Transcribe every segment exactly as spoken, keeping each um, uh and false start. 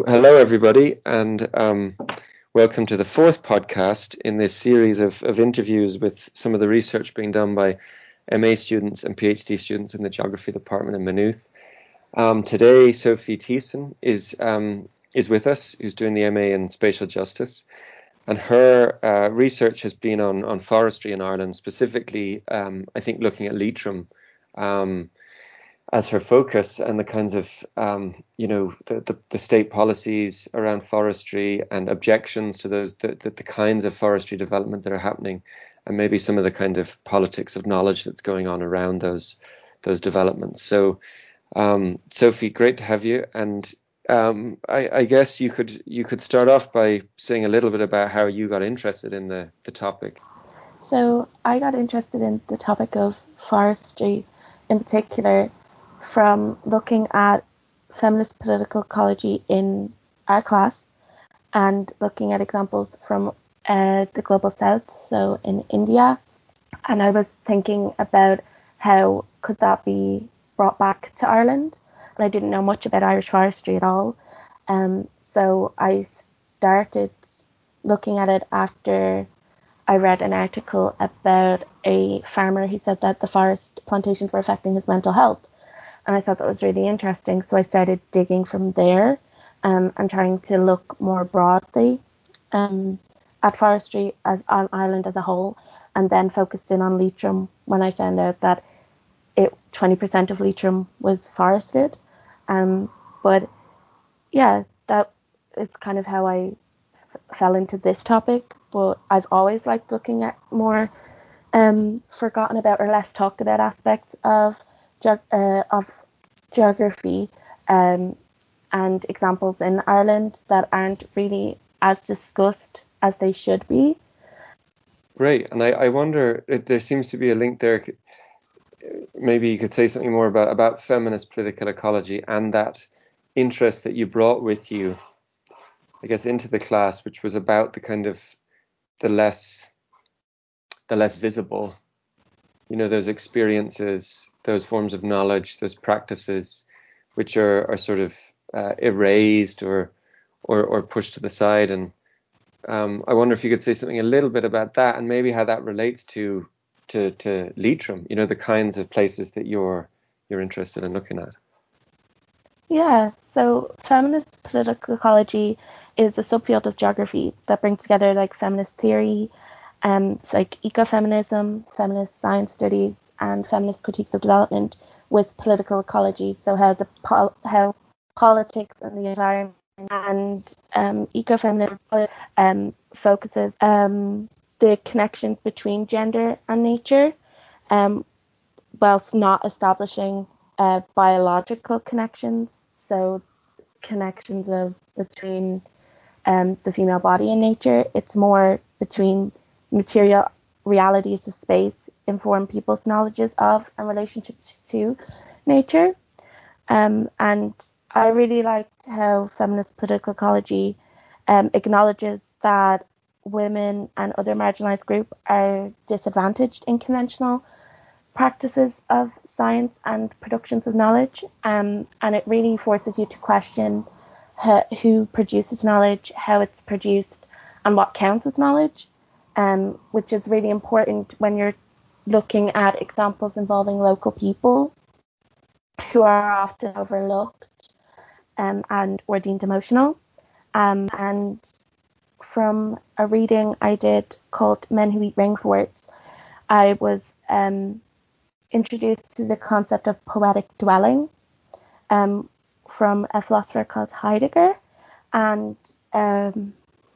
hello, everybody, and um, welcome to the fourth podcast in this series of, of interviews with some of the research being done by M A students and PhD students in the Geography Department in Maynooth. Um, today, Sophie Thiessen is um, is with us, who's doing the M A in Spatial Justice, and her uh, research has been on, on forestry in Ireland, specifically, um, I think, looking at Leitrim um, as her focus, and the kinds of, um, you know, the, the, the state policies around forestry and objections to those, the, the, the kinds of forestry development that are happening, and maybe some of the kind of politics of knowledge that's going on around those those developments. So, um, Sophie, great to have you. And um, I, I guess you could you could start off by saying a little bit about how you got interested in the, the topic. So I got interested in the topic of forestry in particular from looking at feminist political ecology in our class and looking at examples from uh, the global south, so in India. And I was thinking about how could that be brought back to Ireland. And I didn't know much about Irish forestry at all. Um, so I started looking at it after I read an article about a farmer who said that the forest plantations were affecting his mental health. And I thought that was really interesting. So I started digging from there um, and trying to look more broadly um, at forestry as on Ireland as a whole, and then focused in on Leitrim when I found out that it twenty percent of Leitrim was forested. Um, but yeah, that is kind of how I f- fell into this topic. But I've always liked looking at more um, forgotten about or less talked about aspects of ge- uh, of geography um, and examples in Ireland that aren't really as discussed as they should be. Great. And I, I wonder, if there seems to be a link there. Maybe you could say something more about, about feminist political ecology and that interest that you brought with you, I guess, into the class, which was about the kind of the less the less visible, you know, those experiences, those forms of knowledge, those practices, which are, are sort of uh, erased or, or or pushed to the side. And um, I wonder if you could say something a little bit about that and maybe how that relates to to to Leitrim, you know, the kinds of places that you're you're interested in looking at. Yeah, so feminist political ecology is a subfield of geography that brings together like feminist theory, um, it's like ecofeminism, feminist science studies, and feminist critiques of development with political ecology. So how the pol- how politics and the environment and um, ecofeminism um, focuses um, the connection between gender and nature, um, whilst not establishing uh, biological connections. So connections of between um, the female body and nature. It's more between material realities of space inform people's knowledges of and relationships to nature. Um, and I really liked how feminist political ecology um, acknowledges that women and other marginalized groups are disadvantaged in conventional practices of science and productions of knowledge. Um, and it really forces you to question how, who produces knowledge, how it's produced, and what counts as knowledge, um, which is really important when you're looking at examples involving local people who are often overlooked um, and or deemed emotional. Um, and from a reading I did called Men Who Eat Rainforests, I was um, introduced to the concept of poetic dwelling um, from a philosopher called Heidegger. And um,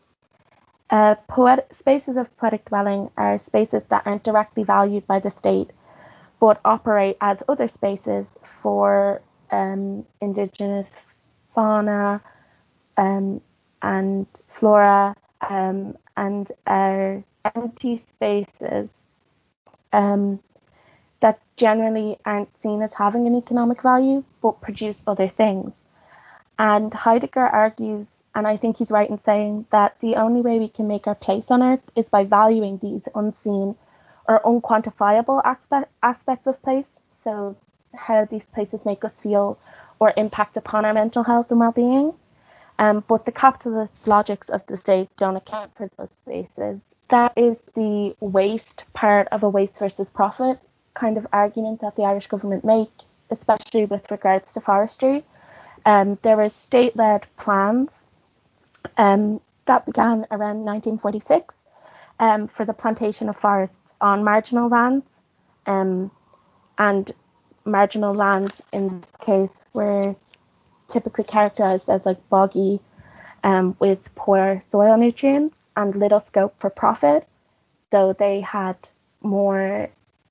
uh, poet- spaces of poetic dwelling are spaces that aren't directly valued by the state, but operate as other spaces for um, indigenous fauna um, and flora, um, and are empty spaces um, that generally aren't seen as having an economic value, but produce other things. And Heidegger argues, and I think he's right in saying, that the only way we can make our place on Earth is by valuing these unseen or unquantifiable aspect, aspects of place. So how these places make us feel or impact upon our mental health and well-being. Um, but the capitalist logics of the state don't account for those spaces. That is the waste part of a waste versus profit kind of argument that the Irish government make, especially with regards to forestry. Um, there were state-led plans um, that began around nineteen forty-six um, for the plantation of forests on marginal lands. Um, and marginal lands in this case were typically characterized as like boggy, um, with poor soil nutrients and little scope for profit, though they had more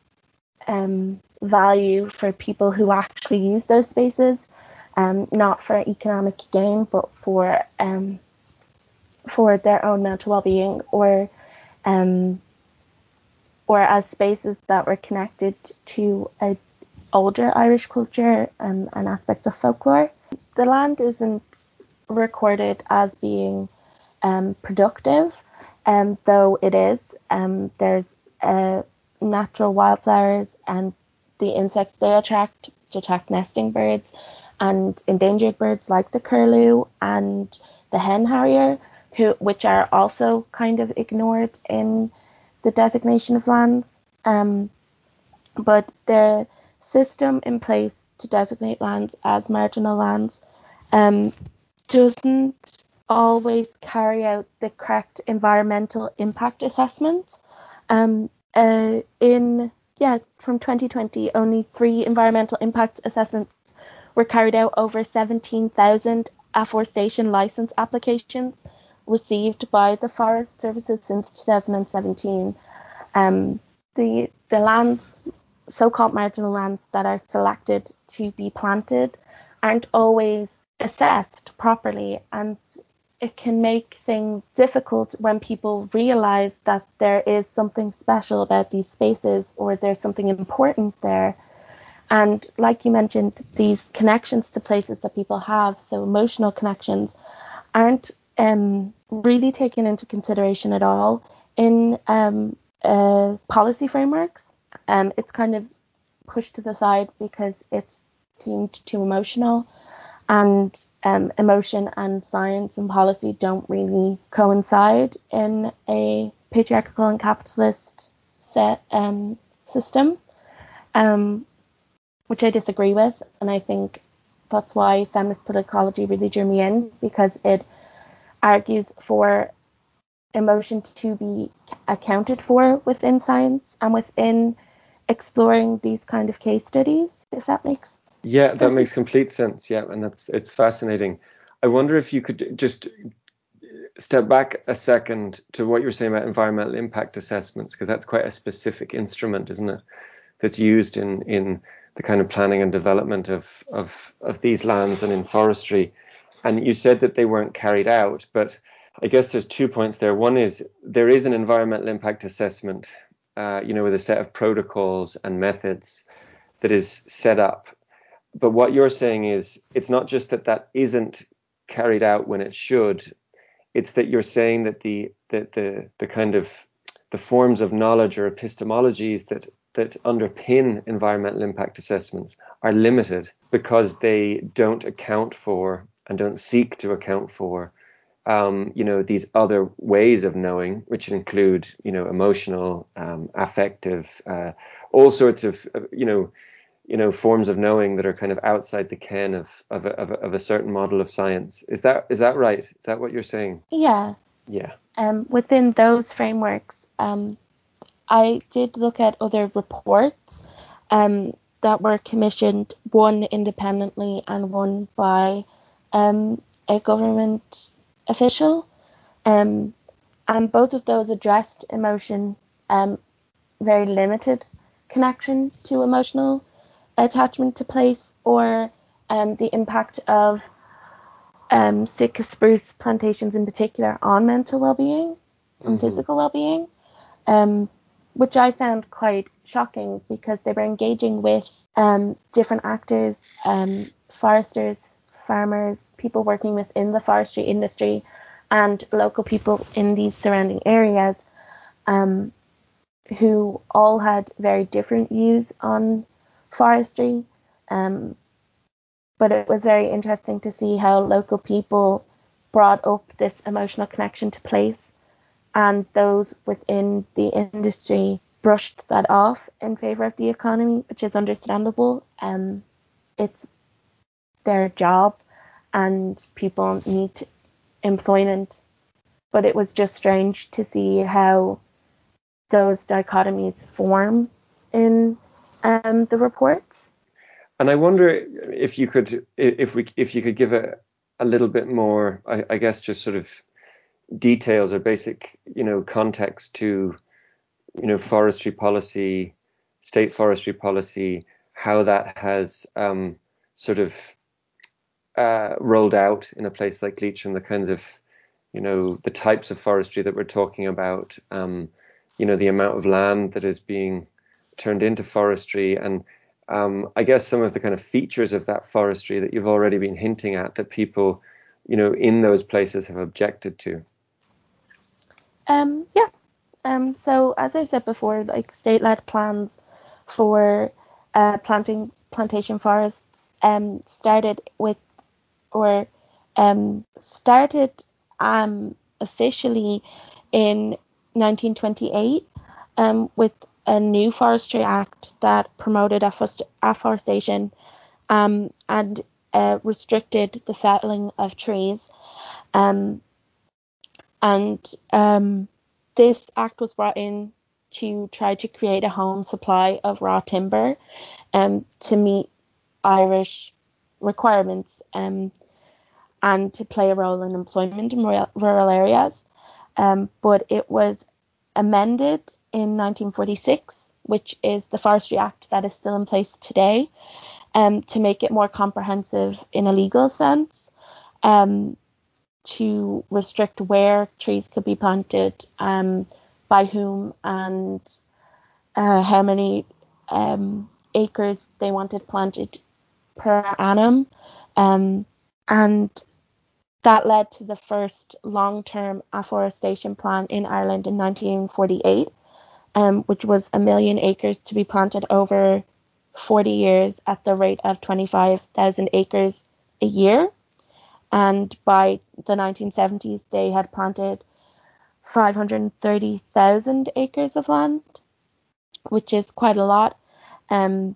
um, value for people who actually use those spaces, um, not for economic gain, but for um, for their own mental well-being, or um, or as spaces that were connected to a older Irish culture um, and aspects of folklore. The land isn't recorded as being um, productive, um, though it is. Um, there's uh, natural wildflowers and the insects they attract, which attract nesting birds, and endangered birds like the curlew and the hen harrier, who which are also kind of ignored in the designation of lands. Um, but the system in place to designate lands as marginal lands um, doesn't always carry out the correct environmental impact assessment. Um, uh, in yeah, from twenty twenty, only three environmental impact assessments were carried out over seventeen thousand afforestation license applications received by the Forest Services since two thousand seventeen. Um, the the lands, so-called marginal lands that are selected to be planted, aren't always assessed properly, and it can make things difficult when people realize that there is something special about these spaces, or there's something important there. And like you mentioned, these connections to places that people have, so emotional connections, aren't um, really taken into consideration at all in um, uh, policy frameworks. Um, it's kind of pushed to the side because it's deemed too emotional, and um, emotion and science and policy don't really coincide in a patriarchal and capitalist set um, system, um, which I disagree with. And I think that's why feminist politicology really drew me in, because it argues for emotion to be accounted for within science and within exploring these kind of case studies, if that makes Yeah, that sense. makes complete sense. Yeah, and that's it's fascinating. I wonder if you could just step back a second to what you were saying about environmental impact assessments, because that's quite a specific instrument, isn't it? That's used in in the kind of planning and development of of of these lands and in forestry. And you said that they weren't carried out, but I guess there's two points there. One is there is an environmental impact assessment, uh, you know, with a set of protocols and methods that is set up. But what you're saying is it's not just that that isn't carried out when it should. It's that you're saying that the that the the kind of the forms of knowledge or epistemologies that that underpin environmental impact assessments are limited because they don't account for and don't seek to account for um, you know, these other ways of knowing, which include, you know, emotional, um, affective, uh, all sorts of, uh, you know, you know, forms of knowing that are kind of outside the ken of of a, of a, of a certain model of science. Is that is that right? Is that what you're saying? Yeah. Yeah. Um, within those frameworks, um, I did look at other reports um, that were commissioned, one independently and one by um, a government official. Um, and both of those addressed emotion, um, very limited connection to emotional attachment to place, or um, the impact of um, Sitka spruce plantations in particular on mental well-being and Mm-hmm. physical well-being, um, which I found quite shocking because they were engaging with um, different actors, um, foresters, farmers, people working within the forestry industry, and local people in these surrounding areas, um, who all had very different views on forestry. Um, but it was very interesting to see how local people brought up this emotional connection to place, and those within the industry brushed that off in favour of the economy, which is understandable. Um, it's their job and people need employment, but it was just strange to see how those dichotomies form in um, the reports. And I wonder if you could, if we, if you could give a, a little bit more, I, I guess, just sort of details or basic, you know, context to, you know, forestry policy, state forestry policy, how that has um, sort of uh, rolled out in a place like Leitrim, the kinds of, you know, the types of forestry that we're talking about, um, you know, the amount of land that is being turned into forestry, and um, I guess some of the kind of features of that forestry that you've already been hinting at that people, you know, in those places have objected to. Um, yeah. Um, so as I said before, like state-led plans for uh, planting plantation forests um, started with, or um, started um, officially in nineteen twenty-eight um, with a new forestry act that promoted afforest- afforestation um, and uh, restricted the felling of trees. Um, and um, this act was brought in to try to create a home supply of raw timber um, to meet Irish requirements um, and to play a role in employment in rural, rural areas. Um, but it was amended in nineteen forty-six, which is the Forestry Act that is still in place today, um, to make it more comprehensive in a legal sense, um, to restrict where trees could be planted, um, by whom, and uh, how many um, acres they wanted planted per annum. Um, and that led to the first long-term afforestation plan in Ireland in nineteen forty-eight, um, which was a million acres to be planted over forty years at the rate of twenty-five thousand acres a year. And by the nineteen seventies, they had planted five hundred thirty thousand acres of land, which is quite a lot. Um,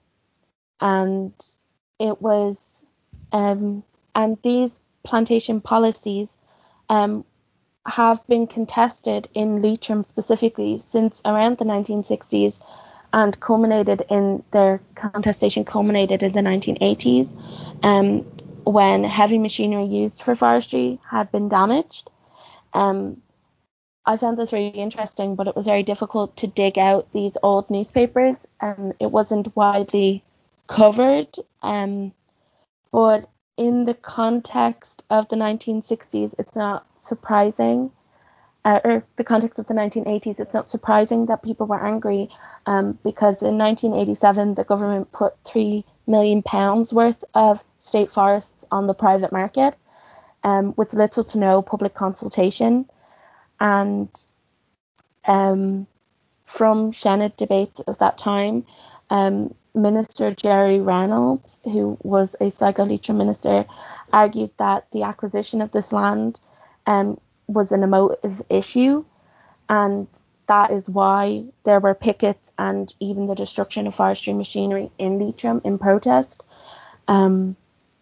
and it was, um, and these plantation policies um, have been contested in Leitrim specifically since around the nineteen sixties, and culminated in their contestation culminated in the nineteen eighties, um, when heavy machinery used for forestry had been damaged. Um, I found this really interesting, but it was very difficult to dig out these old newspapers. Um, it wasn't widely covered, um, but in the context of the nineteen sixties, it's not surprising, uh, or the context of the nineteen eighties, it's not surprising that people were angry, um, because in nineteen eighty-seven, the government put three million pounds worth of state forests on the private market, um, with little to no public consultation. And um, from Senate debates of that time, um, Minister Jerry Reynolds, who was a Sligo Leitrim minister, argued that the acquisition of this land um, was an emotive issue, and that is why there were pickets and even the destruction of forestry machinery in Leitrim in protest. Um,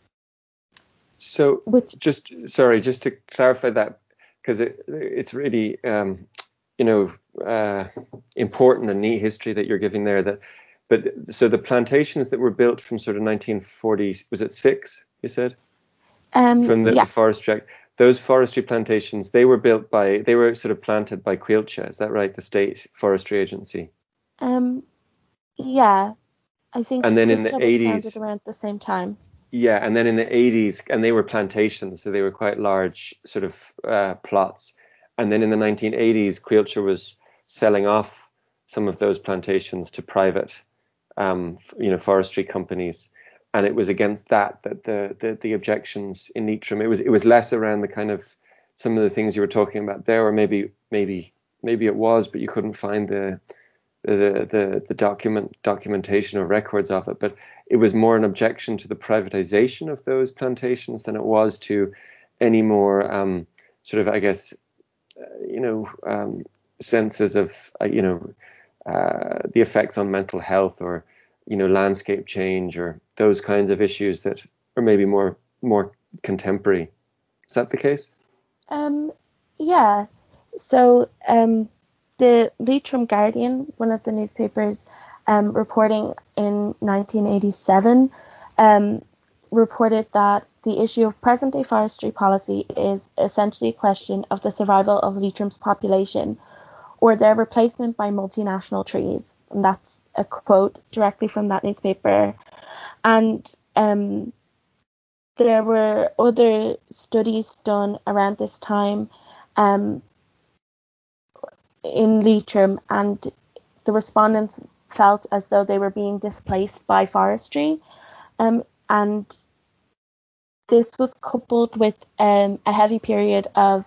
so which, just, sorry, just to clarify that, because it, it's really, um, you know, uh, important and neat history that you're giving there. That, but so the plantations that were built from sort of nineteen forty, was it six, you said? um, From the, yeah. the Forestry Act. Those forestry plantations, they were built by, they were sort of planted by Coillte, is that right? The state forestry agency. Um, yeah, I think And then in the Coillte was founded eighties, around the same time. yeah, and then in the eighties, and they were plantations, so they were quite large sort of uh, plots. And then in the nineteen eighties, Coillte was selling off some of those plantations to private, um, you know, forestry companies. And it was against that that the, the the objections in Leitrim, it was it was less around the kind of some of the things you were talking about there, or maybe maybe maybe it was, but you couldn't find the the the, the document documentation or records of it. But it was more an objection to the privatization of those plantations than it was to any more um, sort of, I guess, uh, you know, um, senses of, uh, you know, uh, the effects on mental health or, you know, landscape change or those kinds of issues that are maybe more more contemporary. Is that the case? Um, yeah. So um, the Leitrim Guardian, one of the newspapers, um, reporting in nineteen eighty-seven, um, reported that the issue of present-day forestry policy is essentially a question of the survival of Leitrim's population or their replacement by multinational trees. And that's a quote directly from that newspaper. And um, there were other studies done around this time um, in Leitrim, and the respondents felt as though they were being displaced by forestry. Um, and this was coupled with um, a heavy period of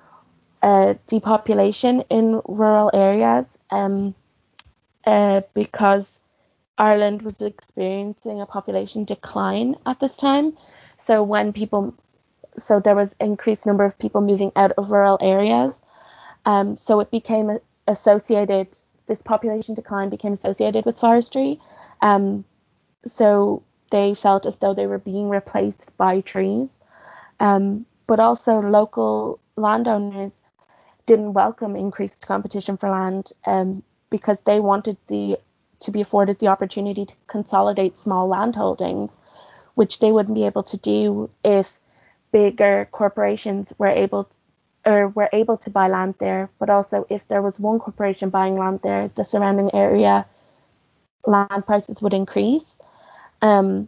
uh, depopulation in rural areas um, uh, because Ireland was experiencing a population decline at this time. So when people, so there was increased number of people moving out of rural areas. Um, so it became associated, this population decline became associated with forestry. Um, so they felt as though they were being replaced by trees. Um, but also local landowners didn't welcome increased competition for land um, because they wanted the to be afforded the opportunity to consolidate small land holdings, which they wouldn't be able to do if bigger corporations were able to, or were able to buy land there. But also if there was one corporation buying land there, the surrounding area land prices would increase. Um,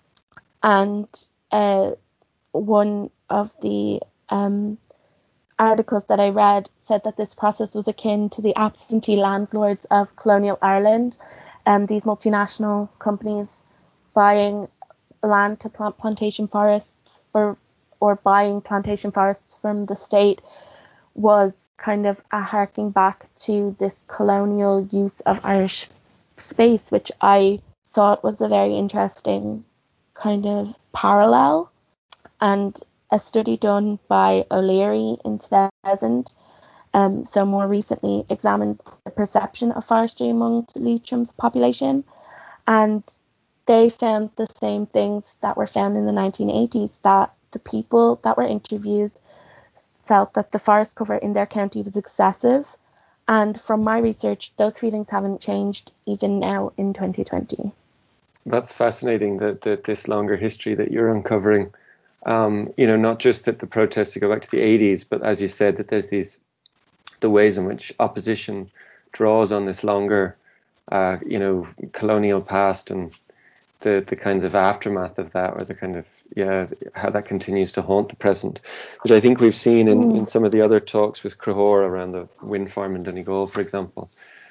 and uh, one of the um, articles that I read said that this process was akin to the absentee landlords of colonial Ireland, and um, these multinational companies buying land to plant plantation forests or or buying plantation forests from the state was kind of a harking back to this colonial use of Irish space, which I thought was a very interesting kind of parallel. And a study done by O'Leary in two thousand, um, so more recently, examined the perception of forestry among Leitrim's population, and they found the same things that were found in the nineteen eighties, that the people that were interviewed felt that the forest cover in their county was excessive. And from my research, those feelings haven't changed even now in twenty twenty. That's fascinating, that, that this longer history that you're uncovering. Um, you know, not just that the protests go back to the eighties, but as you said, that there's these, the ways in which opposition draws on this longer, uh, you know, colonial past and the, the kinds of aftermath of that, or the kind of, yeah, how that continues to haunt the present, which I think we've seen in, mm. in some of the other talks with Crahor around the wind farm in Donegal, for example.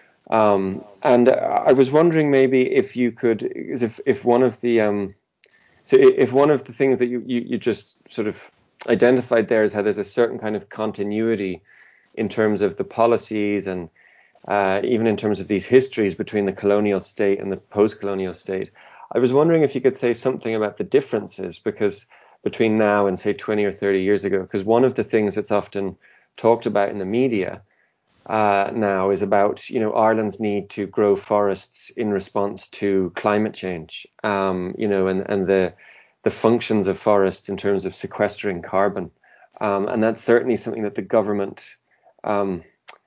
Um, and I was wondering maybe if you could, if, if one of the, um, So if one of the things that you, you, you just sort of identified there is how there's a certain kind of continuity in terms of the policies and uh, even in terms of these histories between the colonial state and the post-colonial state, I was wondering if you could say something about the differences because between now and say twenty or thirty years ago, because one of the things that's often talked about in the media uh, now is about, you know, Ireland's need to grow forests in response to climate change, um, you know, and, and the the functions of forests in terms of sequestering carbon. Um, and that's certainly something that the government, um,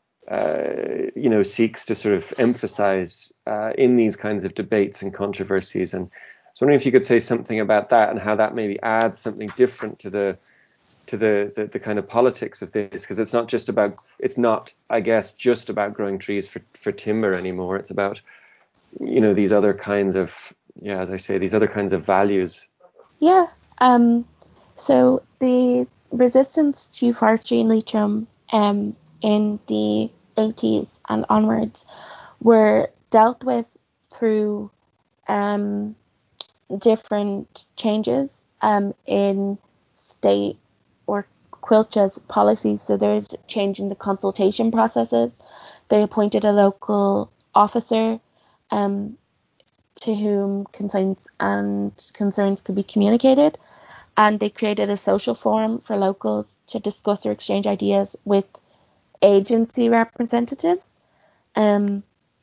uh, you know, seeks to sort of emphasize uh, in these kinds of debates and controversies. And I was wondering if you could say something about that and how that maybe adds something different to the to the, the, the kind of politics of this, because it's not just about, it's not, I guess, just about growing trees for, for timber anymore. It's about, you know, these other kinds of, yeah, as I say, these other kinds of values. Yeah. Um. So the resistance to forestry in Leitrim um, in the eighties and onwards were dealt with through um, different changes um, in state or Quilcha's policies. So there is a change in the consultation processes. They appointed a local officer um, to whom complaints and concerns could be communicated. and they created a social forum for locals to discuss or exchange ideas with agency representatives, um,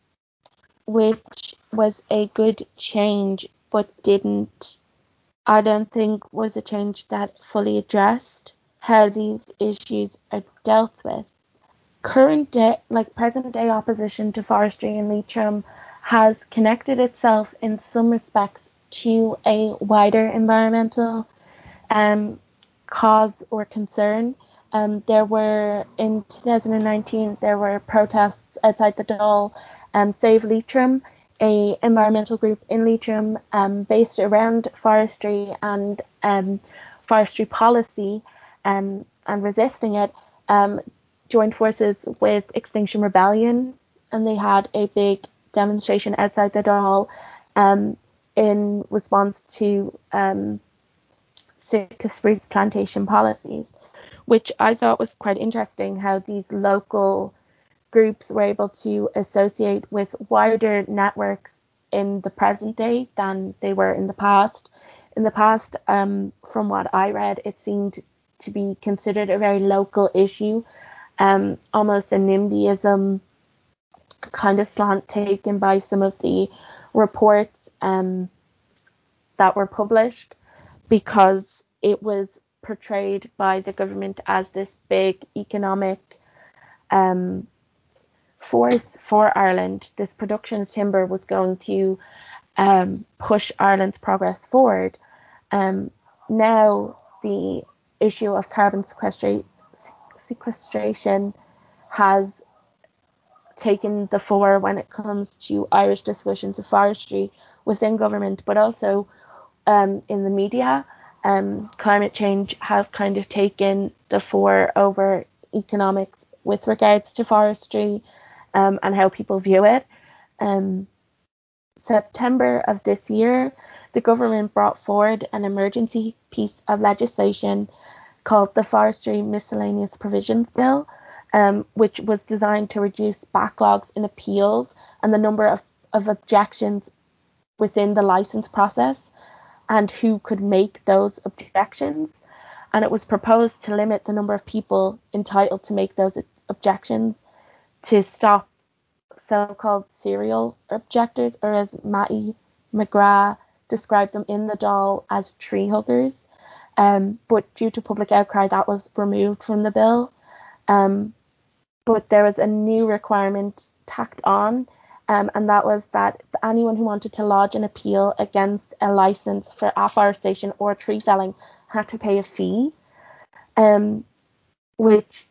which was a good change, but didn't, I don't think, was a change that fully addressed how these issues are dealt with. Current day, like present day opposition to forestry in Leitrim has connected itself in some respects to a wider environmental um, cause or concern. Um, there were, in two thousand nineteen, there were protests outside the Dáil, um, Save Leitrim, a environmental group in Leitrim um, based around forestry and um, forestry policy um, and resisting it, um, joined forces with Extinction Rebellion, and they had a big demonstration outside the Dáil um, in response to um, Sitka spruce plantation policies, which I thought was quite interesting, how these local groups were able to associate with wider networks in the present day than they were in the past. In the past, um, from what I read, it seemed to be considered a very local issue, um, almost a NIMBYism kind of slant taken by some of the reports um, that were published, because it was portrayed by the government as this big economic um, force for Ireland. This production of timber was going to um, push Ireland's progress forward. Um, now the issue of carbon sequestra- sequestration has taken the fore when it comes to Irish discussions of forestry within government, but also um, in the media. Um, climate change has kind of taken the fore over economics with regards to forestry um, and how people view it. Um, September of this year, the government brought forward an emergency piece of legislation called the Forestry Miscellaneous Provisions Bill, um, which was designed to reduce backlogs in appeals and the number of, of objections within the license process and who could make those objections. And it was proposed to limit the number of people entitled to make those objections to stop so-called serial objectors, or as Mattie McGrath described them in the Dáil as tree huggers. Um, but due to public outcry, that was removed from the bill. Um, but there was a new requirement tacked on, um, and that was that anyone who wanted to lodge an appeal against a license for afforestation or tree felling had to pay a fee, um, which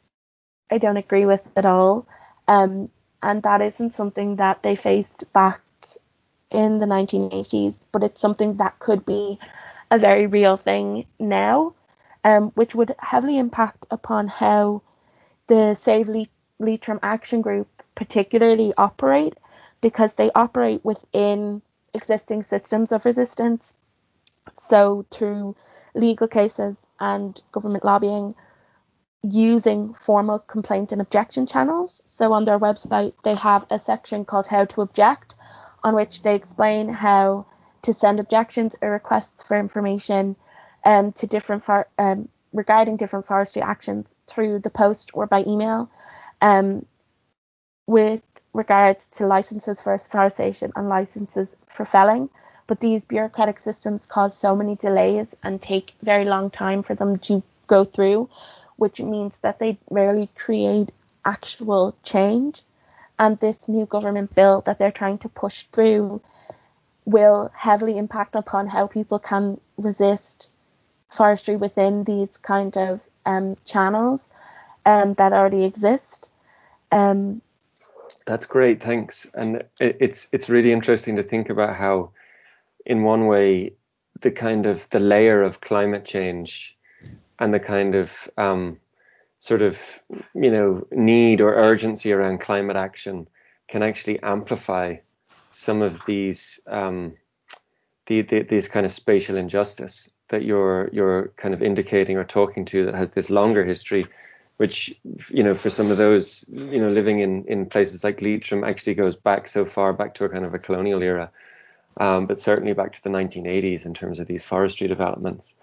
I don't agree with at all. Um, and that isn't something that they faced back in the nineteen eighties, but it's something that could be a very real thing now, um, which would heavily impact upon how the Save Le- Leitrim Action Group particularly operate, because they operate within existing systems of resistance. So through legal cases and government lobbying, using formal complaint and objection channels. So on their website, they have a section called How to Object, on which they explain how to send objections or requests for information um, to different for, um, regarding different forestry actions through the post or by email, um, with regards to licenses for afforestation and licenses for felling. But these bureaucratic systems cause so many delays and take very long time for them to go through, which means that they rarely create actual change. And this new government bill that they're trying to push through will heavily impact upon how people can resist forestry within these kind of um, channels um, that already exist. Um, That's great, thanks. And it, it's it's really interesting to think about how, in one way, the kind of the layer of climate change and the kind of um, sort of, you know, need or urgency around climate action can actually amplify some of these um, the, the these kind of spatial injustice that you're you're kind of indicating or talking to, that has this longer history, which, you know, for some of those, you know, living in in places like Leitrim, actually goes back so far back to a kind of a colonial era, um, but certainly back to the nineteen eighties in terms of these forestry developments.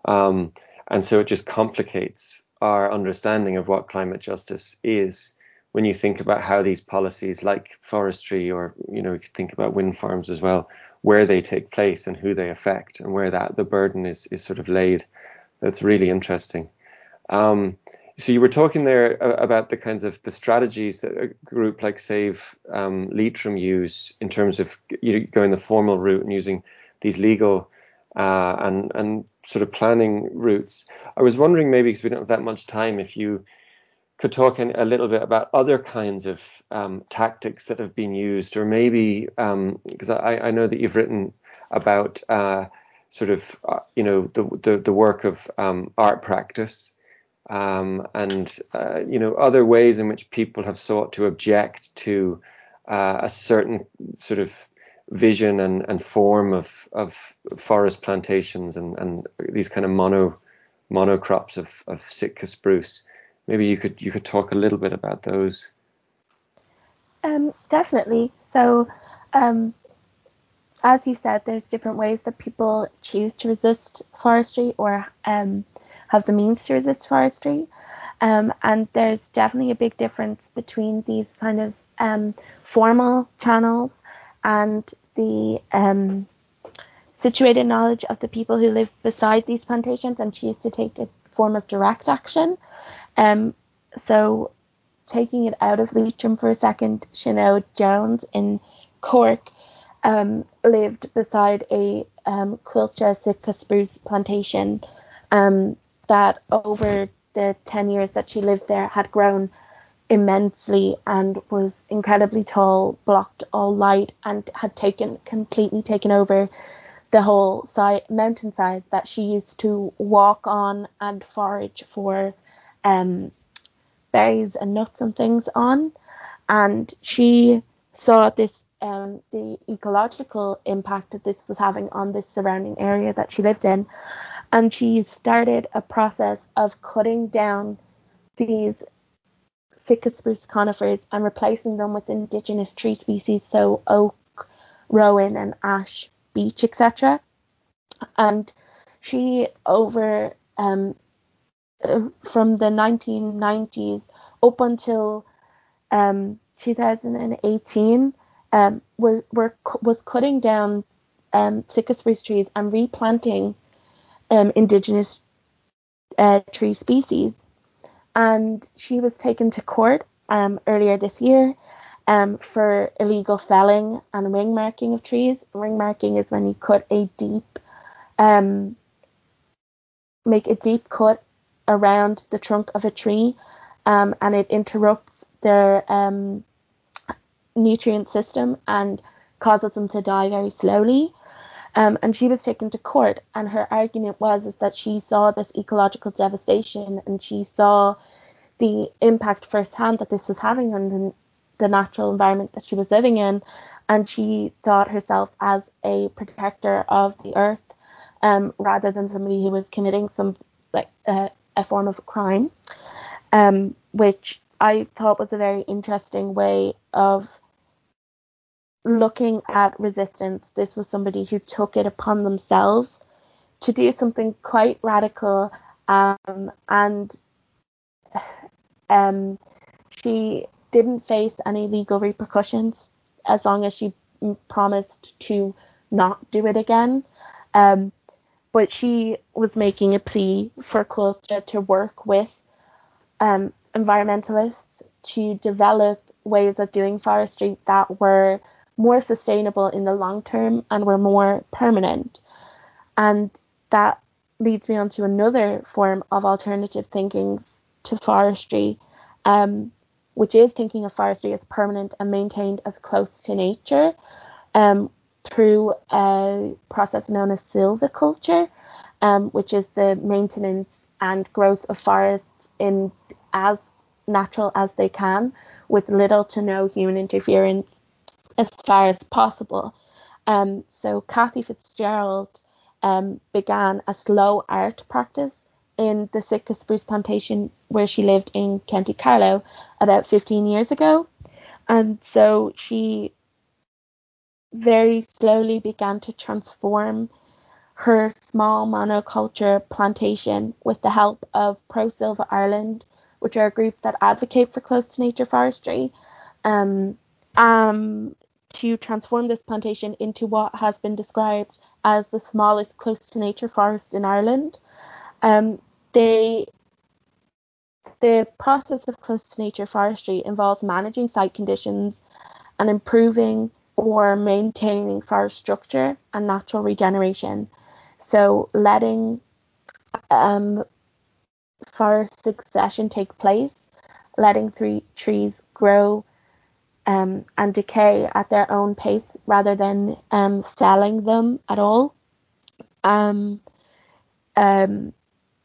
Um, and so it just complicates our understanding of what climate justice is when you think about how these policies like forestry, or, you know, you could think about wind farms as well, where they take place and who they affect, and where that the burden is, is sort of laid. That's really interesting. Um, so you were talking there about the kinds of the strategies that a group like Save um, Leitrim use in terms of, you know, going the formal route and using these legal uh, and and sort of planning routes. I was wondering, maybe because we don't have that much time, if you could talk in, a little bit about other kinds of um, tactics that have been used, or maybe because um, I, I know that you've written about uh, sort of uh, you know the, the the work of um, art practice. Um, and uh, you know, other ways in which people have sought to object to uh, a certain sort of vision and, and form of, of forest plantations and, and these kind of mono monocrops of, of Sitka spruce. Maybe you could you could talk a little bit about those. Um, definitely. So, um, as you said, there's different ways that people choose to resist forestry, or um, have the means to resist forestry. Um, and there's definitely a big difference between these kind of um, formal channels and the um, situated knowledge of the people who live beside these plantations and choose to take a form of direct action. Um, so taking it out of Leitrim for a second, Sinead Jones in Cork um, lived beside a um, Quilcha Sitka spruce plantation um, that over the ten years that she lived there had grown immensely and was incredibly tall, blocked all light, and had taken completely taken over the whole side mountainside that she used to walk on and forage for um, berries and nuts and things on. And she saw this um, the ecological impact that this was having on this surrounding area that she lived in, and she started a process of cutting down these Sitka spruce conifers and replacing them with indigenous tree species, so oak, rowan and ash, beech, et cetera. And she, over um, uh, from the nineteen nineties up until um, two thousand eighteen, um, was, were, was cutting down um, Sitka spruce trees and replanting um, indigenous uh, tree species. And she was taken to court um, earlier this year um, for illegal felling and ring marking of trees. Ring marking is when you cut a deep, um, make a deep cut around the trunk of a tree, um, and it interrupts their um, nutrient system and causes them to die very slowly. Um, and she was taken to court, and her argument was is that she saw this ecological devastation, and she saw the impact firsthand that this was having on the, the natural environment that she was living in, and she thought herself as a protector of the earth, um, rather than somebody who was committing some like uh, a form of crime, um, which I thought was a very interesting way of looking at resistance. This was somebody who took it upon themselves to do something quite radical, um, and um, she didn't face any legal repercussions as long as she promised to not do it again. Um, but she was making a plea for Quilcha to work with um, environmentalists to develop ways of doing forestry that were more sustainable in the long term and were more permanent. And that leads me on to another form of alternative thinking to forestry, um, which is thinking of forestry as permanent and maintained as close to nature, um, through a process known as silviculture, um, which is the maintenance and growth of forests in as natural as they can, with little to no human interference as far as possible. Um, so Kathy Fitzgerald um, began a slow art practice in the Sitka spruce plantation where she lived in County Carlow about fifteen years ago. And so she very slowly began to transform her small monoculture plantation with the help of Pro Silva Ireland, which are a group that advocate for close to nature forestry, um, um, to transform this plantation into what has been described as the smallest close to nature forest in Ireland. Um, they The process of close to nature forestry involves managing site conditions and improving or maintaining forest structure and natural regeneration. So letting um, forest succession take place, letting three trees grow um, and decay at their own pace rather than um, felling them at all. Um, um,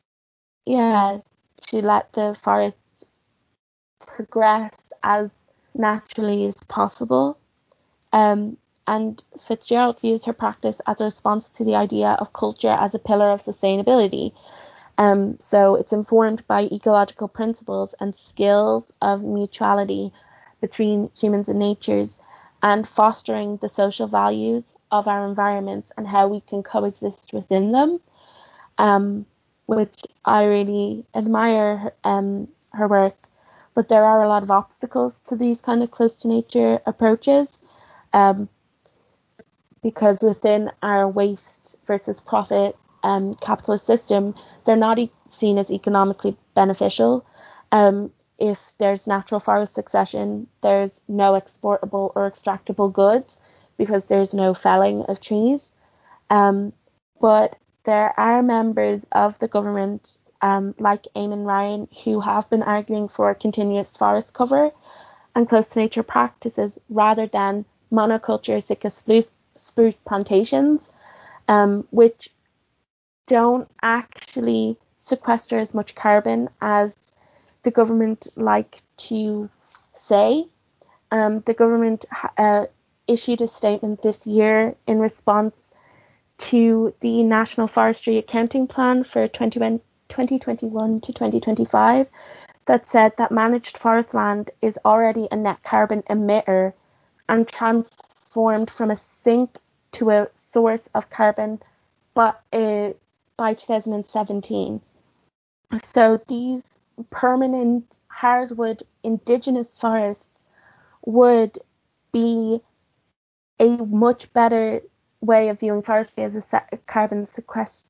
yeah, to let the forest progress as naturally as possible. Um, and Fitzgerald views her practice as a response to the idea of culture as a pillar of sustainability. Um, so it's informed by ecological principles and skills of mutuality between humans and natures, and fostering the social values of our environments and how we can coexist within them, um, which I really admire um, her work. But there are a lot of obstacles to these kind of close to nature approaches. Um, because within our waste versus profit um, capitalist system, they're not e- seen as economically beneficial. Um, if there's natural forest succession, there's no exportable or extractable goods because there's no felling of trees. Um, but there are members of the government, um, like Eamon Ryan, who have been arguing for continuous forest cover and close to nature practices rather than monoculture Sitka spruce, spruce plantations, um, which don't actually sequester as much carbon as the government like to say. Um, the government uh, issued a statement this year in response to the National Forestry Accounting Plan for twenty twenty-one to twenty twenty-five that said that managed forest land is already a net carbon emitter and transformed from a sink to a source of carbon but, uh, by two thousand seventeen. So these permanent hardwood indigenous forests would be a much better way of viewing forestry as a se- carbon sequestration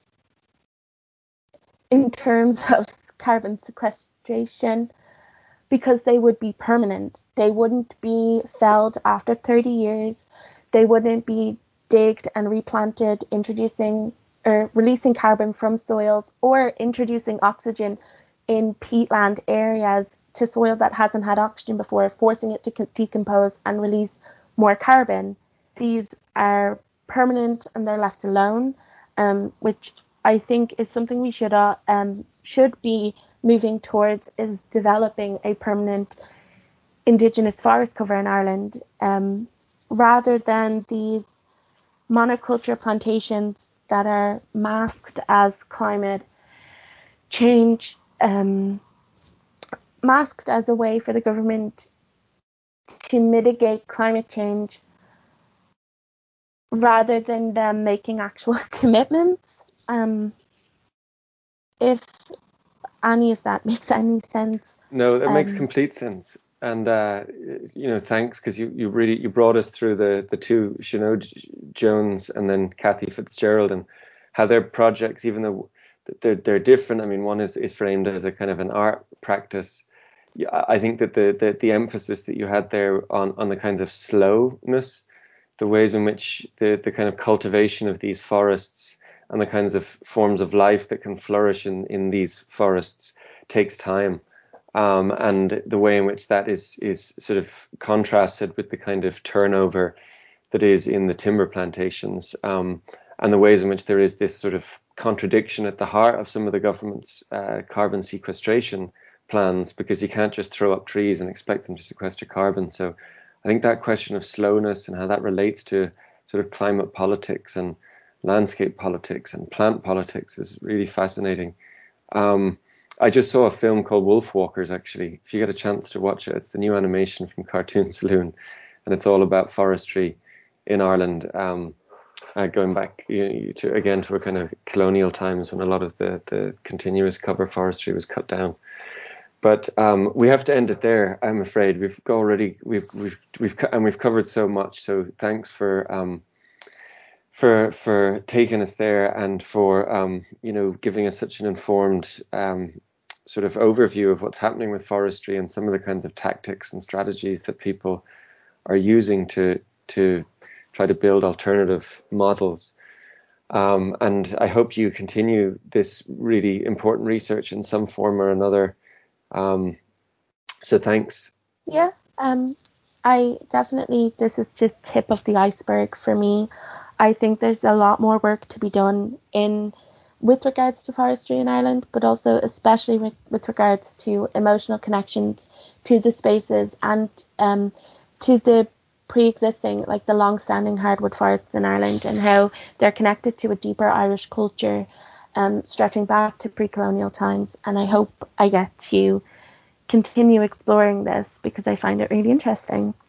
in terms of carbon sequestration, because they would be permanent. They wouldn't be felled after thirty years. They wouldn't be digged and replanted, introducing or releasing carbon from soils or introducing oxygen in peatland areas to soil that hasn't had oxygen before, forcing it to decompose and release more carbon. These are permanent and they're left alone, um, which I think is something we should uh, um, should be moving towards, is developing a permanent indigenous forest cover in Ireland, um, rather than these monoculture plantations that are masked as climate change, um, masked as a way for the government to mitigate climate change rather than them making actual commitments. Um, if any of that makes any sense. No, that makes Um, complete sense. And uh, you know, thanks, because you, you really you brought us through the the two Sinead Jones and then Kathy Fitzgerald, and how their projects, even though they're they're different. I mean, one is, is framed as a kind of an art practice. Yeah, I think that the, the the emphasis that you had there on on the kinds of slowness, the ways in which the the kind of cultivation of these forests and the kinds of forms of life that can flourish in in these forests takes time. Um, and the way in which that is is sort of contrasted with the kind of turnover that is in the timber plantations, um, and the ways in which there is this sort of contradiction at the heart of some of the government's uh, carbon sequestration plans, because you can't just throw up trees and expect them to sequester carbon. So I think that question of slowness and how that relates to sort of climate politics and landscape politics and plant politics is really fascinating. Um, I just saw a film called Wolfwalkers, actually. If you get a chance to watch it, it's the new animation from Cartoon Saloon, and it's all about forestry in Ireland. Um, uh, going back you know, to again to a kind of colonial times when a lot of the the continuous cover forestry was cut down. But um, we have to end it there. I'm afraid we've already we've we've we've and we've covered so much. So thanks for um, for for taking us there and for um, you know giving us such an informed um, sort of overview of what's happening with forestry and some of the kinds of tactics and strategies that people are using to to try to build alternative models. Um, and I hope you continue this really important research in some form or another. Um, so thanks. Yeah, um, I definitely, this is just tip of the iceberg for me. I think there's a lot more work to be done in with regards to forestry in Ireland, but also especially with, with regards to emotional connections to the spaces and um, to the pre-existing, like the long-standing hardwood forests in Ireland and how they're connected to a deeper Irish culture um, stretching back to pre-colonial times. And I hope I get to continue exploring this because I find it really interesting.